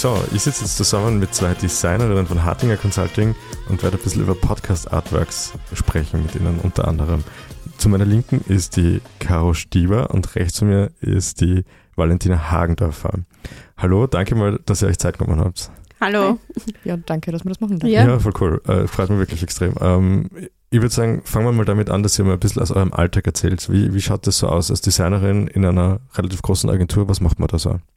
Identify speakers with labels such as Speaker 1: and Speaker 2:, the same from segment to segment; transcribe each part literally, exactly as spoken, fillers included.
Speaker 1: So, ich sitze jetzt zusammen mit zwei Designerinnen von Hartinger Consulting und werde ein bisschen über Podcast Artworks sprechen mit ihnen unter anderem. Zu meiner Linken ist die Caro Stieber und rechts von mir ist die Valentina Hagendorfer. Hallo, danke mal, dass ihr euch Zeit genommen habt.
Speaker 2: Hallo.
Speaker 3: Ja, danke, dass wir das machen dürfen.
Speaker 1: Ja, ja voll cool. Äh, freut mich wirklich extrem. Ähm, ich würde sagen, fangen wir mal damit an, dass ihr mal ein bisschen aus eurem Alltag erzählt. Wie, wie schaut das so aus als Designerin in einer relativ großen Agentur? Was macht man da so?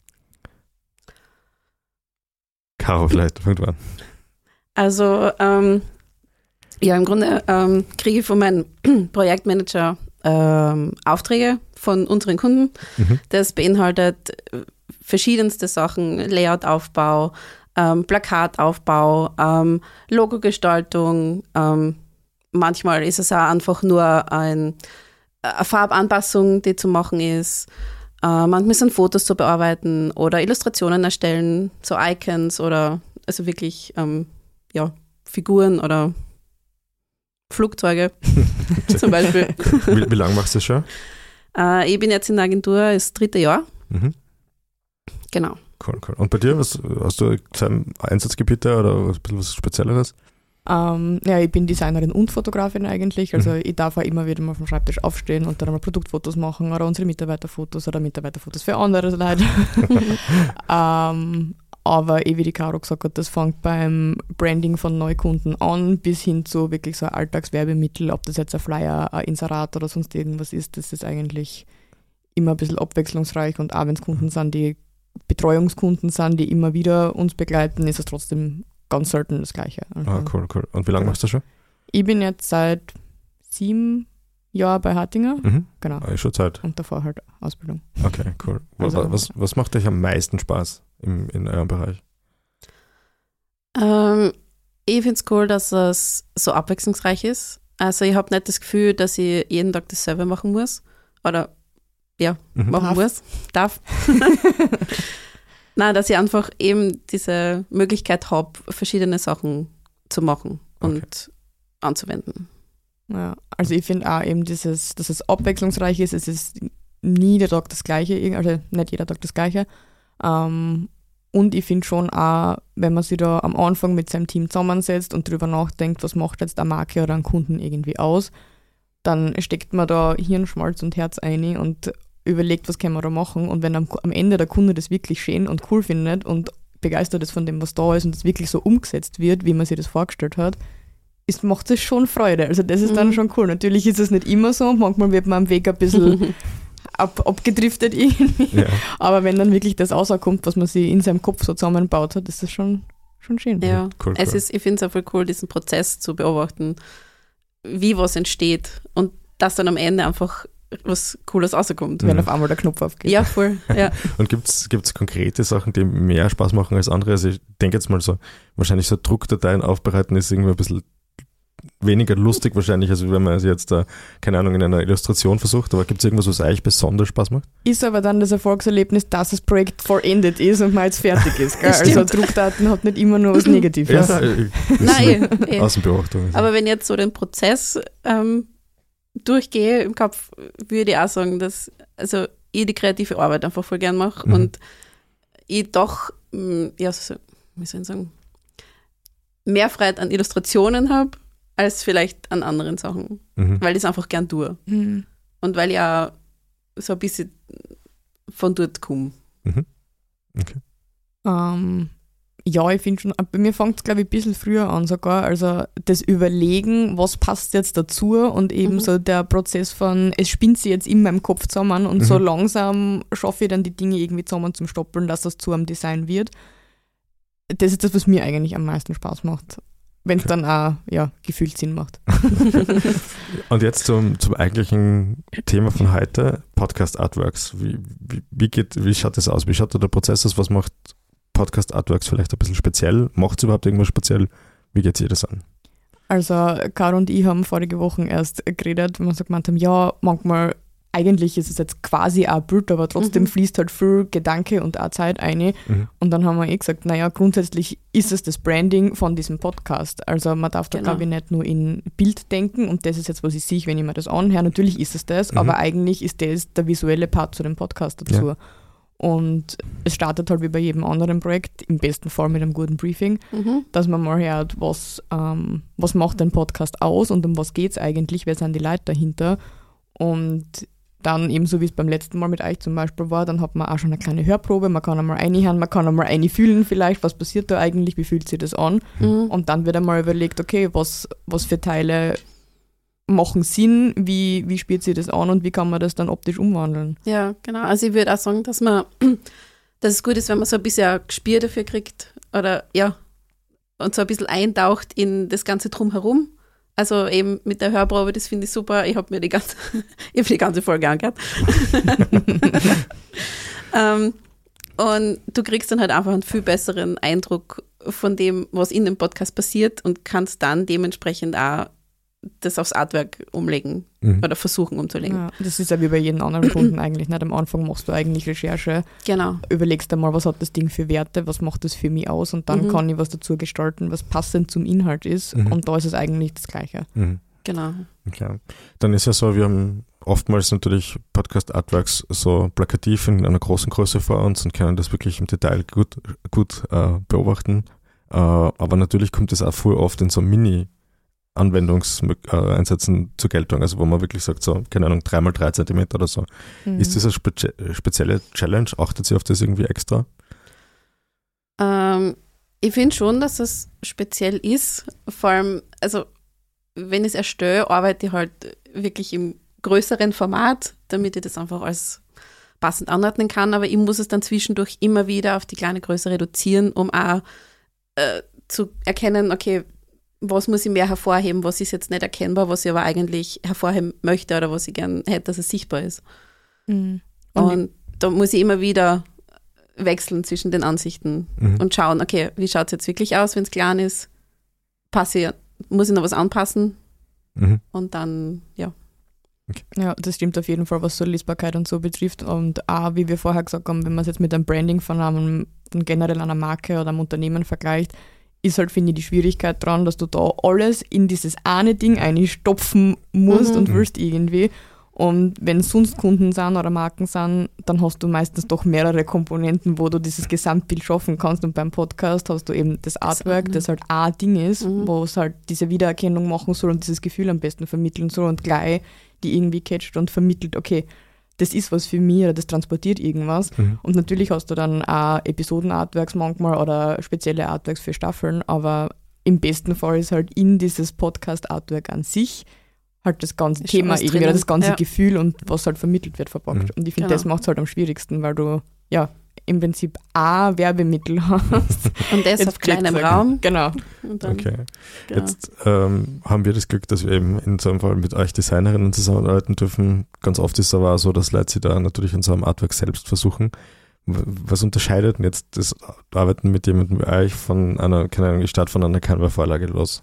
Speaker 1: Caro, vielleicht, fängt an.
Speaker 2: Also, ähm, ja, im Grunde ähm, kriege ich von meinem Projektmanager ähm, Aufträge von unseren Kunden. Mhm. Das beinhaltet verschiedenste Sachen, Layoutaufbau, ähm, Plakataufbau, ähm, Logogestaltung. Ähm, manchmal ist es auch einfach nur ein, eine Farbanpassung, die zu machen ist. Uh, manchmal sind Fotos zu bearbeiten oder Illustrationen erstellen, so Icons oder also wirklich ähm, ja, Figuren oder Flugzeuge zum Beispiel.
Speaker 1: Wie, wie lange machst du das schon?
Speaker 2: Uh, ich bin jetzt in der Agentur, das dritte Jahr.
Speaker 1: Mhm.
Speaker 2: Genau.
Speaker 1: Cool, cool. Und bei dir, was, hast du ein Einsatzgebiet da oder ein bisschen was Spezielleres?
Speaker 3: Ähm, ja, ich bin Designerin und Fotografin eigentlich, also
Speaker 1: mhm.
Speaker 3: ich darf auch immer wieder mal vom Schreibtisch aufstehen und dann mal Produktfotos machen oder unsere Mitarbeiterfotos oder Mitarbeiterfotos für andere Leute. ähm, aber eh wie die Caro gesagt hat, das fängt beim Branding von Neukunden an bis hin zu wirklich so ein Alltagswerbemittel, ob das jetzt ein Flyer, ein Inserat oder sonst irgendwas ist, das ist eigentlich immer ein bisschen abwechslungsreich und auch wenn es Kunden sind, die Betreuungskunden sind, die immer wieder uns begleiten, ist es trotzdem ganz selten das Gleiche. Also,
Speaker 1: ah, cool, cool. Und wie lange machst du schon?
Speaker 3: Ich bin jetzt seit sieben Jahren bei Hartinger.
Speaker 1: Mhm.
Speaker 3: Genau.
Speaker 1: Ah, schon Zeit.
Speaker 3: Und davor halt Ausbildung.
Speaker 1: Okay, cool.
Speaker 3: Also,
Speaker 1: was, was macht euch am meisten Spaß im, in eurem Bereich?
Speaker 2: Ähm, ich finde es cool, dass es so abwechslungsreich ist. Also ich habe nicht das Gefühl, dass ich jeden Tag dasselbe machen muss. Oder ja,
Speaker 1: mhm.
Speaker 2: machen
Speaker 3: Darf.
Speaker 2: muss. Darf. Nein, dass ich einfach eben diese Möglichkeit habe, verschiedene Sachen zu machen und okay. anzuwenden.
Speaker 3: Ja, also ich finde auch eben dieses, dass es abwechslungsreich ist, es ist nie der Tag das Gleiche, also nicht jeder Tag das Gleiche. Ähm, und ich finde schon auch, wenn man sich da am Anfang mit seinem Team zusammensetzt und drüber nachdenkt, was macht jetzt eine Marke oder einen Kunden irgendwie aus, dann steckt man da Hirnschmalz und Herz ein und überlegt, was können wir da machen und wenn am, am Ende der Kunde das wirklich schön und cool findet und begeistert ist von dem, was da ist und es wirklich so umgesetzt wird, wie man sich das vorgestellt hat, ist, macht es schon Freude. Also das ist mhm. dann schon cool. Natürlich ist es nicht immer so, manchmal wird man am Weg ein bisschen ab, abgedriftet irgendwie, ja. aber wenn dann wirklich das rauskommt, was man sich in seinem Kopf so zusammengebaut hat, ist das schon, schon schön.
Speaker 2: Ja,
Speaker 1: cool, cool.
Speaker 2: Es ist, ich finde es auch voll cool, diesen Prozess zu beobachten, wie was entsteht und dass dann am Ende einfach was Cooles rauskommt.
Speaker 3: Wenn mhm. auf einmal der Knopf aufgeht.
Speaker 2: Ja, voll. Ja.
Speaker 1: Und gibt es konkrete Sachen, die mehr Spaß machen als andere? Also ich denke jetzt mal so, wahrscheinlich so Druckdateien aufbereiten ist irgendwie ein bisschen weniger lustig wahrscheinlich, als wenn man es jetzt, uh, keine Ahnung, in einer Illustration versucht, aber gibt es irgendwas, was euch besonders Spaß macht?
Speaker 3: Ist aber dann das Erfolgserlebnis, dass das Projekt vollendet ist und man jetzt fertig ist. Gell? Also Druckdaten hat nicht immer nur was Negatives.
Speaker 1: Ja, nein,
Speaker 2: nein, eh.
Speaker 1: Außenbeobachtung.
Speaker 2: Aber wenn jetzt so den Prozess ähm, durchgehe im Kopf, würde ich auch sagen, dass also ich die kreative Arbeit einfach voll gern mache mhm. und ich doch, ja, so, wie soll ich sagen, mehr Freude an Illustrationen habe, als vielleicht an anderen Sachen, mhm. weil ich es einfach gern tue. Mhm. Und weil ich auch so ein bisschen von dort komme.
Speaker 1: Mhm. Okay.
Speaker 3: Um. Ja, ich finde schon, bei mir fängt es, glaube ich, ein bisschen früher an sogar. Also das Überlegen, was passt jetzt dazu und eben mhm. so der Prozess von, es spinnt sich jetzt in meinem Kopf zusammen und mhm. so langsam schaffe ich dann die Dinge irgendwie zusammen zum Stoppeln, dass das zu einem Design wird. Das ist das, was mir eigentlich am meisten Spaß macht. Wenn es okay. dann auch ja, gefühlt Sinn macht.
Speaker 1: Und jetzt zum, zum eigentlichen Thema von heute, Podcast Artworks. Wie, wie, wie, geht, wie schaut das aus? Wie schaut da der Prozess aus? Was macht Podcast Artworks vielleicht ein bisschen speziell? Macht es überhaupt irgendwas speziell? Wie geht es ihr das an?
Speaker 3: Also Caro und ich haben vorige Woche erst geredet, wenn wir so gemeint haben, ja, manchmal, eigentlich ist es jetzt quasi auch ein Bild, aber trotzdem mhm. fließt halt viel Gedanke und auch Zeit ein. Mhm. Und dann haben wir eh gesagt, naja, grundsätzlich ist es das Branding von diesem Podcast. Also man darf da, genau. glaube ich, nicht nur in Bild denken und das ist jetzt, was ich sehe, wenn ich mir das anhöre. Natürlich ist es das, mhm. aber eigentlich ist das der visuelle Part zu dem Podcast dazu. Ja. Und es startet halt wie bei jedem anderen Projekt, im besten Fall mit einem guten Briefing,
Speaker 2: Mhm.
Speaker 3: dass man mal hört, was, ähm, was macht den Podcast aus und um was geht es eigentlich, wer sind die Leute dahinter. Und dann ebenso wie es beim letzten Mal mit euch zum Beispiel war, dann hat man auch schon eine kleine Hörprobe, man kann einmal reinhören, man kann einmal reinfühlen vielleicht, was passiert da eigentlich, wie fühlt sich das an.
Speaker 2: Mhm.
Speaker 3: Und dann wird einmal überlegt, okay, was, was für Teile machen Sinn, wie, wie spielt sich das an und wie kann man das dann optisch umwandeln.
Speaker 2: Ja, genau. Also ich würde auch sagen, dass man, dass es gut ist, wenn man so ein bisschen ein Gespür dafür kriegt oder ja, und so ein bisschen eintaucht in das Ganze drumherum. Also eben mit der Hörprobe, das finde ich super. Ich habe mir die ganze, ich hab die ganze Folge angehört. ähm, und du kriegst dann halt einfach einen viel besseren Eindruck von dem, was in dem Podcast passiert und kannst dann dementsprechend auch das aufs Artwork umlegen
Speaker 1: Mhm.
Speaker 2: oder versuchen umzulegen.
Speaker 3: Ja, das ist ja wie bei jedem anderen Kunden eigentlich nicht. Am Anfang machst du eigentlich Recherche,
Speaker 2: Genau.
Speaker 3: überlegst einmal, was hat das Ding für Werte, was macht das für mich aus und dann
Speaker 2: Mhm.
Speaker 3: kann ich was dazu gestalten, was passend zum Inhalt ist
Speaker 1: Mhm.
Speaker 3: und da ist es eigentlich das Gleiche.
Speaker 1: Mhm.
Speaker 2: Genau.
Speaker 1: Okay. Dann ist ja so, wir haben oftmals natürlich Podcast-Artworks so plakativ in einer großen Größe vor uns und können das wirklich im Detail gut, gut äh, beobachten. Äh, aber natürlich kommt es auch voll oft in so Mini- Anwendungseinsätzen zur Geltung, also wo man wirklich sagt, so, keine Ahnung, drei mal drei Zentimeter oder so.
Speaker 3: Mhm.
Speaker 1: Ist das eine spezi spezielle Challenge? Achtet sie auf das irgendwie extra?
Speaker 2: Ähm, ich finde schon, dass es speziell ist. Vor allem, also wenn ich es erstelle, arbeite ich halt wirklich im größeren Format, damit ich das einfach als passend anordnen kann. Aber ich muss es dann zwischendurch immer wieder auf die kleine Größe reduzieren, um auch äh, zu erkennen, okay, was muss ich mehr hervorheben, was ist jetzt nicht erkennbar, was ich aber eigentlich hervorheben möchte oder was ich gern hätte, dass es sichtbar ist.
Speaker 3: Mhm.
Speaker 2: Und,
Speaker 3: Und
Speaker 2: da muss ich immer wieder wechseln zwischen den Ansichten
Speaker 1: Mhm.
Speaker 2: und schauen, okay, wie schaut es jetzt wirklich aus, wenn es klein ist? Passe ich, muss ich noch was anpassen?
Speaker 1: Mhm.
Speaker 2: Und dann, ja.
Speaker 3: Ja, das stimmt auf jeden Fall, was so Lesbarkeit und so betrifft. Und auch, wie wir vorher gesagt haben, wenn man es jetzt mit einem Branding von einem, von generell einer Marke oder einem Unternehmen vergleicht, ist halt, finde ich, die Schwierigkeit dran, dass du da alles in dieses eine Ding einstopfen musst
Speaker 2: Mhm.
Speaker 3: und willst irgendwie. Und wenn es sonst Kunden sind oder Marken sind, dann hast du meistens doch mehrere Komponenten, wo du dieses Gesamtbild schaffen kannst. Und beim Podcast hast du eben das Artwork,
Speaker 2: andere.
Speaker 3: das halt ein Ding ist,
Speaker 2: Mhm.
Speaker 3: wo es halt diese Wiedererkennung machen soll und dieses Gefühl am besten vermitteln soll und gleich die irgendwie catcht und vermittelt, okay, das ist was für mich oder das transportiert irgendwas.
Speaker 1: Mhm.
Speaker 3: Und natürlich hast du dann auch Episoden-Artworks manchmal oder spezielle Artworks für Staffeln, aber im besten Fall ist halt in dieses Podcast-Artwork an sich halt das ganze
Speaker 2: Ist schon
Speaker 3: Thema
Speaker 2: was
Speaker 3: irgendwie, oder
Speaker 2: drinnen.
Speaker 3: das ganze
Speaker 2: Ja.
Speaker 3: Gefühl und was halt vermittelt wird verpackt.
Speaker 1: Mhm.
Speaker 3: Und ich finde,
Speaker 2: Genau.
Speaker 3: das macht es halt am schwierigsten, weil du ja im Prinzip ein Werbemittel hast.
Speaker 2: Und das
Speaker 3: Jetzt
Speaker 2: auf kleinem
Speaker 3: gesagt.
Speaker 2: Raum.
Speaker 3: Genau.
Speaker 2: Und dann,
Speaker 1: Okay.
Speaker 2: genau.
Speaker 1: Jetzt ähm, haben wir das Glück, dass wir eben in so einem Fall mit euch Designerinnen zusammenarbeiten dürfen. Ganz oft ist es aber auch so, dass Leute sich da natürlich an so einem Artwork selbst versuchen. W- Was unterscheidet denn jetzt das Arbeiten mit jemandem wie euch von einer, keine Ahnung, ich starte von einer Canva-Vorlage los?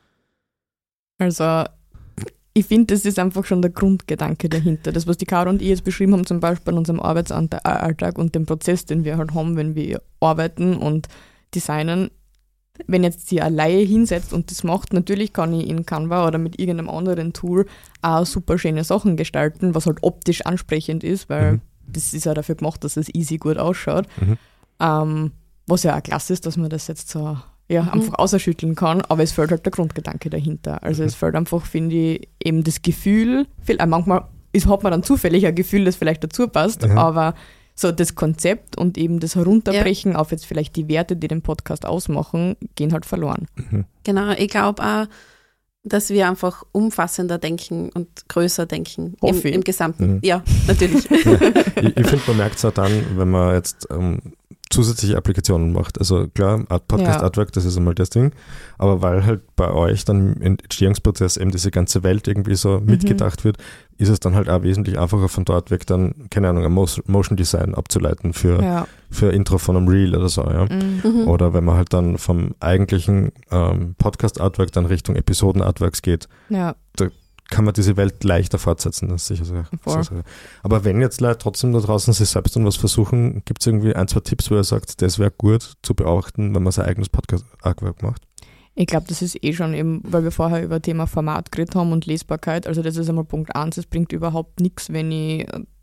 Speaker 3: Also ich finde, das ist einfach schon der Grundgedanke dahinter. Das, was die Caro und ich jetzt beschrieben haben, zum Beispiel in unserem Arbeitsalltag und dem Prozess, den wir halt haben, wenn wir arbeiten und designen. Wenn jetzt sie eine Laie hinsetzt und das macht, natürlich kann ich in Canva oder mit irgendeinem anderen Tool auch super schöne Sachen gestalten, was halt optisch ansprechend ist, weil
Speaker 1: Mhm.
Speaker 3: das ist ja dafür gemacht, dass es easy gut ausschaut.
Speaker 1: Mhm.
Speaker 3: Ähm, was ja auch klasse ist, dass man das jetzt so ja,
Speaker 2: Mhm.
Speaker 3: einfach außerschütteln kann, aber es fehlt halt der Grundgedanke dahinter. Also
Speaker 1: Mhm.
Speaker 3: es fehlt einfach, finde ich, eben das Gefühl, viel, äh, manchmal ist, hat man dann zufällig ein Gefühl, das vielleicht dazu passt,
Speaker 1: Mhm.
Speaker 3: aber so das Konzept und eben das Herunterbrechen auf jetzt vielleicht die Werte, die den Podcast ausmachen, gehen halt verloren.
Speaker 1: Mhm.
Speaker 2: Genau, ich glaube auch, dass wir einfach umfassender denken und größer denken im,
Speaker 3: Hoffe ich.
Speaker 2: im Gesamten.
Speaker 1: Mhm.
Speaker 2: Ja, natürlich.
Speaker 1: ich ich finde, man merkt es auch dann, wenn man jetzt ähm, zusätzliche Applikationen macht. Also klar, Art Podcast
Speaker 3: Ja.
Speaker 1: Artwork, das ist einmal das Ding, aber weil halt bei euch dann im Entstehungsprozess eben diese ganze Welt irgendwie so
Speaker 3: Mhm.
Speaker 1: mitgedacht wird, ist es dann halt auch wesentlich einfacher von dort weg dann, keine Ahnung, ein Mo- Motion Design abzuleiten für,
Speaker 3: Ja.
Speaker 1: für Intro von einem Reel oder so, ja.
Speaker 3: Mhm.
Speaker 2: Mhm.
Speaker 1: Oder wenn man halt dann vom eigentlichen ähm, Podcast Artwork dann Richtung Episoden Artworks geht,
Speaker 3: Ja.
Speaker 1: kann man diese Welt leichter fortsetzen. Das ist sicher so.
Speaker 3: Voll.
Speaker 1: so. Aber wenn jetzt Leute trotzdem da draußen sich selbst dann was versuchen, gibt es irgendwie ein, zwei Tipps, wo ihr sagt, das wäre gut zu beachten, wenn man sein eigenes Podcast-Artwork macht?
Speaker 3: Ich glaube, das ist eh schon eben, weil wir vorher über Thema Format geredet haben und Lesbarkeit. Also das ist einmal Punkt eins. Es bringt überhaupt nichts, wenn ich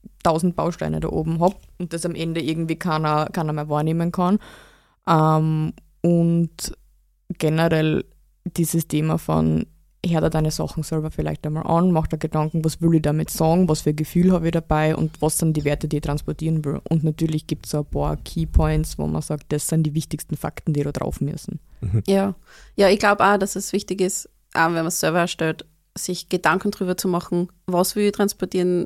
Speaker 3: tausend Bausteine da oben habe und das am Ende irgendwie keiner, keiner mehr wahrnehmen kann. Ähm, und generell dieses Thema von, hör dir deine Sachen selber vielleicht einmal an, mach dir Gedanken, was will ich damit sagen, was für ein Gefühl habe ich dabei und was sind die Werte, die ich transportieren will. Und natürlich gibt es so ein paar Keypoints, wo man sagt, das sind die wichtigsten Fakten, die da drauf müssen.
Speaker 2: Mhm. Ja. ja, ich glaube auch, dass es wichtig ist, auch wenn man es selber erstellt, sich Gedanken drüber zu machen, was will ich transportieren,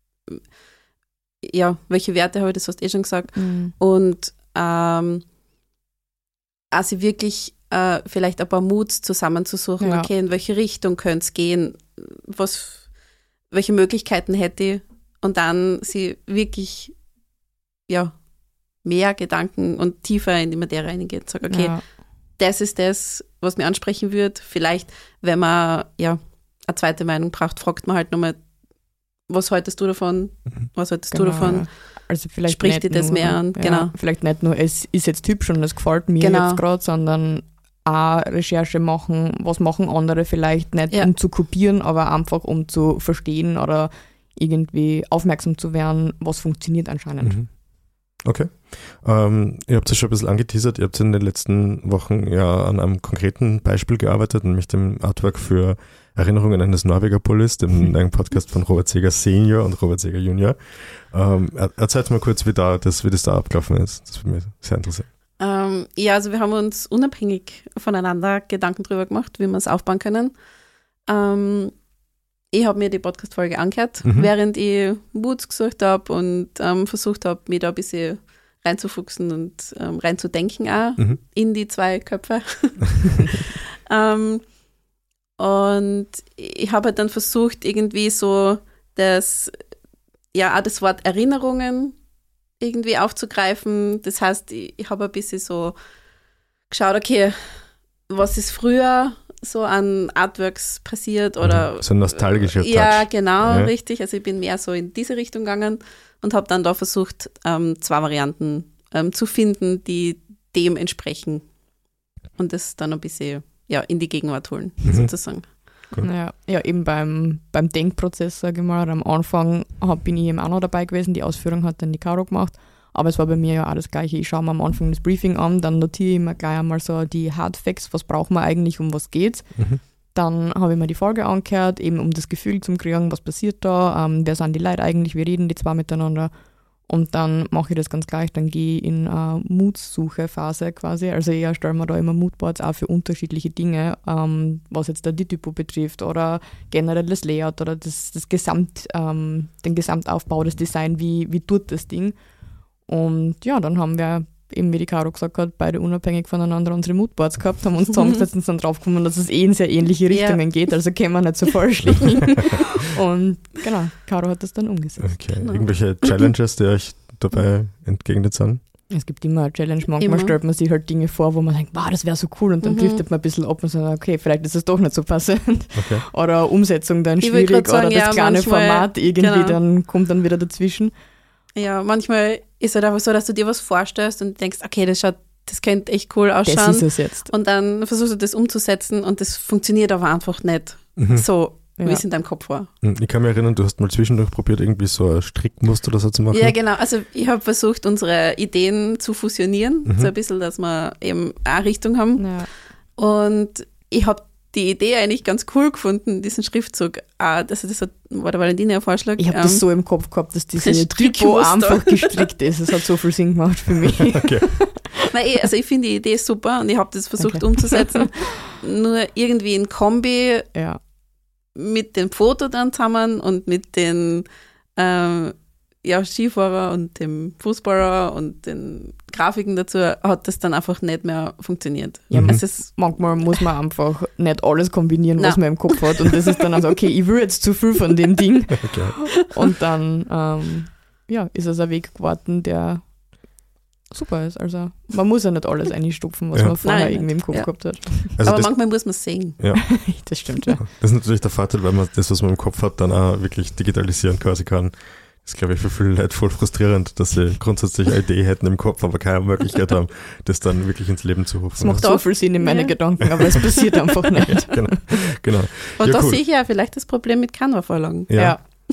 Speaker 2: ja, welche Werte habe ich, das hast du eh schon gesagt. Mhm. Und ähm, also wirklich äh, vielleicht ein paar Moods zusammenzusuchen, ja. Okay, in welche Richtung könnte es gehen, was, welche Möglichkeiten hätte ich und dann sie wirklich ja, mehr Gedanken und tiefer in die Materie reingehen und sagen, okay, ja. das ist das, was mir ansprechen wird. Vielleicht, wenn man ja eine zweite Meinung braucht, fragt man halt nochmal, was haltest du davon? Was haltest genau, du davon?
Speaker 3: Ja. Also vielleicht
Speaker 2: spricht dir das
Speaker 3: nur,
Speaker 2: mehr an?
Speaker 3: Ja,
Speaker 2: genau.
Speaker 3: Vielleicht nicht nur, es ist jetzt hübsch und es gefällt mir
Speaker 2: genau.
Speaker 3: jetzt gerade, sondern auch Recherche machen, was machen andere vielleicht nicht, ja. um zu kopieren, aber einfach um zu verstehen oder irgendwie aufmerksam zu werden, was funktioniert anscheinend.
Speaker 1: Mhm. Okay. Ähm, ihr habt es schon ein bisschen angeteasert, ihr habt in den letzten Wochen ja an einem konkreten Beispiel gearbeitet, nämlich dem Artwork für Erinnerungen eines Norweger Bullis, dem neuen Podcast von Robert Seger Senior und Robert Seger Junior. Ähm, erzählt mal kurz, wie, da das, wie das da abgelaufen ist. Das würde mich sehr interessieren.
Speaker 2: Ähm, ja, also wir haben uns unabhängig voneinander Gedanken darüber gemacht, wie wir es aufbauen können. Ähm, ich habe mir die Podcast-Folge angehört, mhm. während ich Moods gesucht habe und ähm, versucht habe, mich da ein bisschen reinzufuchsen und ähm, reinzudenken auch mhm. in die zwei Köpfe. ähm, und ich habe halt dann versucht, irgendwie so das, ja, auch das Wort Erinnerungen irgendwie aufzugreifen. Das heißt, ich, ich habe ein bisschen so geschaut, okay, was ist früher so an Artworks passiert oder
Speaker 1: so ein nostalgischer Touch.
Speaker 2: Ja, genau,
Speaker 1: ja.
Speaker 2: richtig. Also ich bin mehr so in diese Richtung gegangen und habe dann da versucht, ähm, zwei Varianten ähm, zu finden, die dem entsprechen und das dann ein bisschen ja, in die Gegenwart holen, mhm. sozusagen.
Speaker 3: Cool. Ja, ja, eben beim, beim Denkprozess, sage ich mal, am Anfang hab, bin ich eben auch noch dabei gewesen, die Ausführung hat dann die Caro gemacht, aber es war bei mir ja auch das Gleiche. Ich schaue mir am Anfang das Briefing an, dann notiere ich mir gleich einmal so die Hardfacts, was braucht man eigentlich, um was geht's. Mhm. Dann habe ich mir die Folge angehört, eben um das Gefühl zu kriegen, was passiert da, ähm, wer sind die Leute eigentlich, wie reden die zwei miteinander. Und dann mache ich das ganz gleich, dann gehe ich in eine Moodsuche-Phase quasi. Also ich erstelle mir da immer Moodboards auch für unterschiedliche Dinge, ähm, was jetzt da die Typo betrifft oder generell das Layout oder das, das Gesamt, ähm, den Gesamtaufbau, das Design, wie, wie tut das Ding. Und ja, dann haben wir eben, wie die Caro gesagt hat, beide unabhängig voneinander unsere Moodboards gehabt, haben uns zusammengesetzt und sind draufgekommen, dass es eh in sehr ähnliche Richtungen ja. geht, also können wir nicht so falsch liegen. Und genau, Caro hat das dann umgesetzt.
Speaker 1: Okay.
Speaker 2: Genau.
Speaker 1: Irgendwelche Challenges, die euch dabei entgegnet sind?
Speaker 3: Es gibt immer eine Challenge, manchmal
Speaker 2: immer.
Speaker 3: stellt man sich halt Dinge vor, wo man denkt, wow, das wäre so cool und dann mhm. driftet man ein bisschen ab und sagt, okay, vielleicht ist es doch nicht so passend. Okay. Oder Umsetzung dann
Speaker 2: ich
Speaker 3: schwierig
Speaker 2: sagen,
Speaker 3: oder das
Speaker 2: ja,
Speaker 3: kleine
Speaker 2: manchmal,
Speaker 3: Format irgendwie
Speaker 2: genau.
Speaker 3: dann kommt dann wieder dazwischen.
Speaker 2: Ja, manchmal ist es halt einfach so, dass du dir was vorstellst und denkst, okay, das schaut, das könnte echt cool ausschauen.
Speaker 3: Das ist es jetzt.
Speaker 2: Und dann versuchst du das umzusetzen und das funktioniert aber einfach nicht
Speaker 1: mhm.
Speaker 2: so,
Speaker 3: ja.
Speaker 2: wie es in deinem Kopf war.
Speaker 1: Ich kann mich erinnern, du hast mal zwischendurch probiert, irgendwie so ein Strickmuster oder so zu machen.
Speaker 2: Ja, genau. Also ich habe versucht, unsere Ideen zu fusionieren,
Speaker 1: mhm.
Speaker 2: so ein bisschen, dass wir eben eine Richtung haben.
Speaker 3: Ja.
Speaker 2: Und ich habe die Idee eigentlich ganz cool gefunden, diesen Schriftzug. Ah, das, das hat, war der Valentina ein Vorschlag.
Speaker 3: Ich habe
Speaker 2: ähm,
Speaker 3: das so im Kopf gehabt, dass diese Typo einfach gestrickt ist. Es hat so viel Sinn gemacht für mich.
Speaker 1: Okay.
Speaker 2: Nein, also ich finde die Idee super und ich habe das versucht okay. umzusetzen. Nur irgendwie in Kombi
Speaker 3: ja.
Speaker 2: mit dem Foto dann zusammen und mit den ähm, ja, Skifahrer und dem Fußballer und den Grafiken dazu hat das dann einfach nicht mehr funktioniert.
Speaker 3: Ja,
Speaker 2: mhm.
Speaker 3: es ist, manchmal muss man einfach nicht alles kombinieren, was Nein. man im Kopf hat und das ist dann also, okay, ich will jetzt zu viel von dem Ding
Speaker 1: okay.
Speaker 3: und dann ähm, ja, ist es ein Weg geworden, der super ist. Also man muss ja nicht alles einstopfen, was ja. man vorher Nein, irgendwie im Kopf ja. gehabt hat.
Speaker 2: Also aber manchmal muss man es sehen.
Speaker 1: Ja.
Speaker 3: Das stimmt, ja.
Speaker 1: Das ist natürlich der Vorteil, weil man das, was man im Kopf hat, dann auch wirklich digitalisieren quasi kann. Das ist, glaube ich, für viele Leute voll frustrierend, dass sie grundsätzlich eine Idee hätten im Kopf, aber keine Möglichkeit haben, das dann wirklich ins Leben zu rufen.
Speaker 3: Das macht so viel Sinn in meine ja. Gedanken, aber es passiert einfach nicht.
Speaker 1: Ja, genau, genau.
Speaker 2: Und
Speaker 1: Ja,
Speaker 2: da
Speaker 1: cool.
Speaker 2: sehe ich ja vielleicht das Problem mit Canva-Vorlagen.
Speaker 1: Ja.
Speaker 3: ja.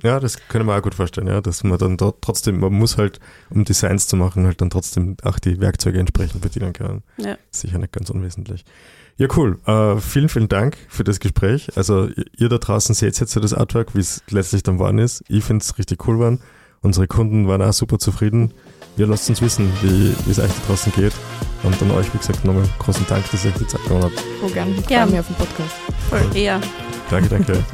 Speaker 1: Ja, das können wir auch gut vorstellen, ja, dass man dann dort trotzdem, man muss halt, um Designs zu machen, halt dann trotzdem auch die Werkzeuge entsprechend bedienen können.
Speaker 2: Ja.
Speaker 1: Sicher nicht ganz unwesentlich. Ja, cool. Uh, vielen, vielen Dank für das Gespräch. Also ihr da draußen seht jetzt so das Artwork, wie es letztlich dann geworden ist. Ich finde es richtig cool geworden. Unsere Kunden waren auch super zufrieden. Ihr lasst uns wissen, wie es euch da draußen geht. Und dann euch, wie gesagt, nochmal großen Dank, dass ihr euch die Zeit genommen habt.
Speaker 3: Oh, gern. Ich
Speaker 2: Ja.
Speaker 3: freue mich auf den Podcast.
Speaker 2: Voll, eher.
Speaker 1: Danke, danke.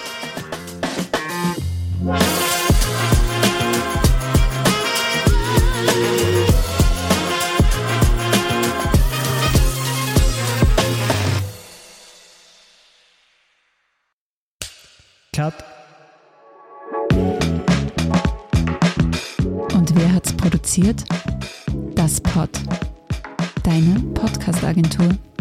Speaker 4: Cut.
Speaker 5: Und wer hat's produziert? Das Pod. Deine Podcast-Agentur.